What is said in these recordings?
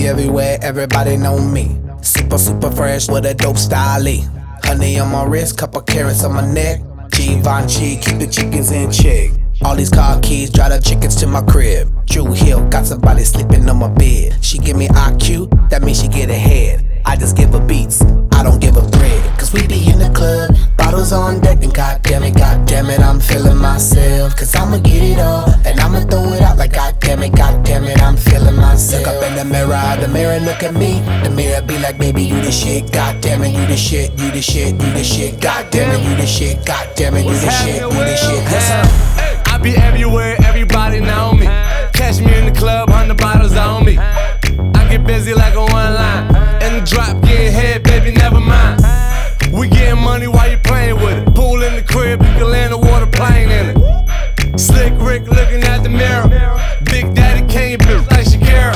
be everywhere, everybody know me. Super, super fresh with a dope style. Honey on my wrist, couple carrots on my neck. Givenchy, keep the chickens in check. All these car keys, drive the chickens to my crib. Drew Hill, got somebody sleeping on my bed. She give me IQ, that means she get ahead. I just give her beats, I don't give her bread. Cause we be in the club, bottles on deck, and goddamn it, I'm feeling myself. Cause I'ma get it all, and I'ma throw it out like goddamn it, I'm feeling myself. Look up in the mirror look at me. The mirror be like, baby, you the shit. Goddamn it, you the shit, you the shit, you the shit. Goddamn it, you the shit. Goddamn it, you the shit, you the shit. Yes, sir. I be everywhere, everybody know me. Catch me in the club, 100 bottles on me. I get busy like a one line. In the drop, getting head, baby, never mind. We getting money while you playing with it. Pool in the crib, you can land a water plane in it. Slick Rick looking at the mirror. Big Daddy Kane, bitch like Shakira.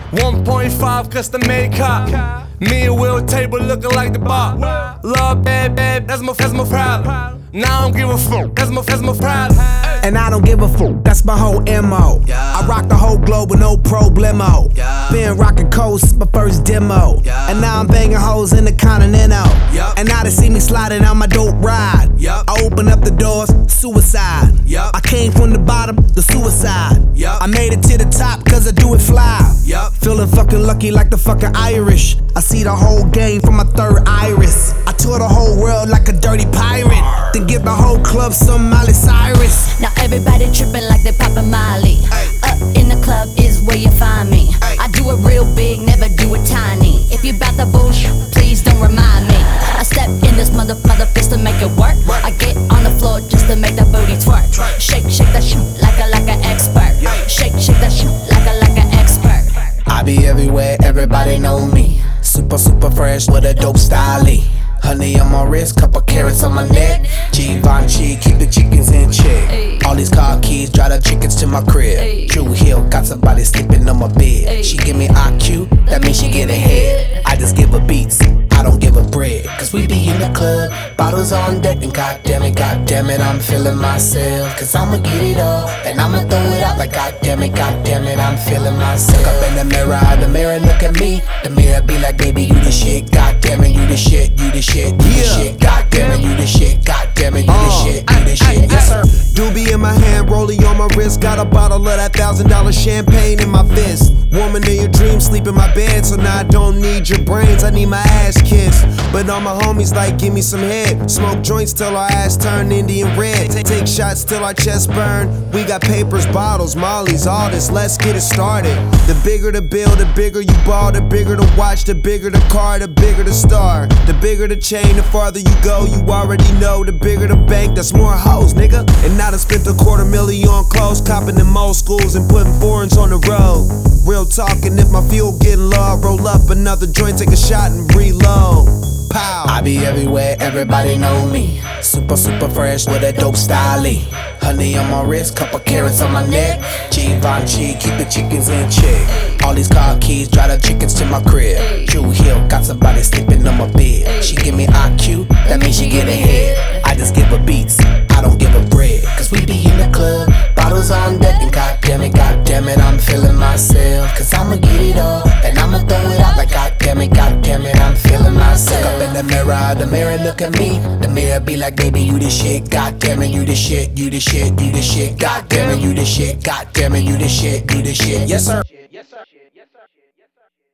1.5 custom made car. Me and Will table looking like the bar. Love bad, that's my problem. Now I don't give a fuck, that's my problem. And I don't give a fuck, that's my whole MO. I rock the whole globe with no problemo. Been rockin' coast, my first demo. And now I'm banging hoes in the Continental. And now they see me sliding on my dope ride. I open up the doors, suicide. I came from the bottom, the suicide. I made it to the top cause I do it fly. Feeling fucking lucky like the fucking Irish. I see the whole game from my third iris. I tour the whole world like a dirty pirate. Then give the whole club some Miley Cyrus. Now everybody tripping like they poppin' Miley. Up in the club is where you find me. I do it real big, never do it tiny. If you bout the bullshit, please don't remind me. I step in this mother fist to make it work. I get on the floor just to make that booty twerk. Shake that shit like an expert. Shake that shit like an expert. I be everywhere, everybody know me. Super, super fresh with a dope style. Honey on my wrist, couple carrots on my neck. Givenchy, keep the chickens in check. All these car keys, drive the chickens to my crib. Drew Hill, got somebody sleeping on my bed. She give me IQ, that means she get ahead. I just give her beats, I don't give her bread. Cause we be in the club, bottles on deck, and goddamn it, I'm feeling myself. Cause I'ma get it all, and I'ma throw it out like goddamn it, I'm feeling myself. Look up in the mirror look at me. The mirror be like, baby, you the shit. Goddamn it, you the shit, you the shit, you the shit. Goddamn it, you the shit. Goddamn it, you the shit, you the shit. Yes, sir. Doobie in my hand, rollie on my wrist. Got a bottle of that $1,000 champagne in my fist. Woman in your dreams, sleep in my bed. So now I don't need your brains, I need my ass kissed. But all my homies like, give me some head. Smoke joints till our ass turn Indian red. Take shots till our chest burn. We got papers, bottles, mollies, all this, let's get it started. The bigger the bill, the bigger you ball. The bigger the watch, the bigger the car, the bigger the star. The bigger the chain, the farther you go, you already know. The bigger the bank, that's more hoes, nigga. And now I spent $250,000 on clothes, copping them old schools and putting foreigns on the road. Real talking, if my fuel getting low, I roll up another joint, take a shot and reload. Pow. I be everywhere, everybody know me. Super, super fresh with a dope style. Honey on my wrist, couple carrots on my neck. Givenchy, keep the chickens in check. All these car keys, drive the chickens to my crib. Drew Hill, got somebody sleeping on my bed. She give me IQ, that means she get ahead. I just give her beats, I don't give her bread. Cause we be in the club, bottles on deck, and goddamn it, I'm feeling myself. Cause I'ma get it all, and I'ma throw it out like goddamn it, I'm feeling myself. Look up in the mirror look at me. The mirror be like, baby, you the shit. Goddamn it, you the shit, you the shit, you the shit. Goddamn it, you the shit. Goddamn it, you the shit, you the shit. Yes, sir.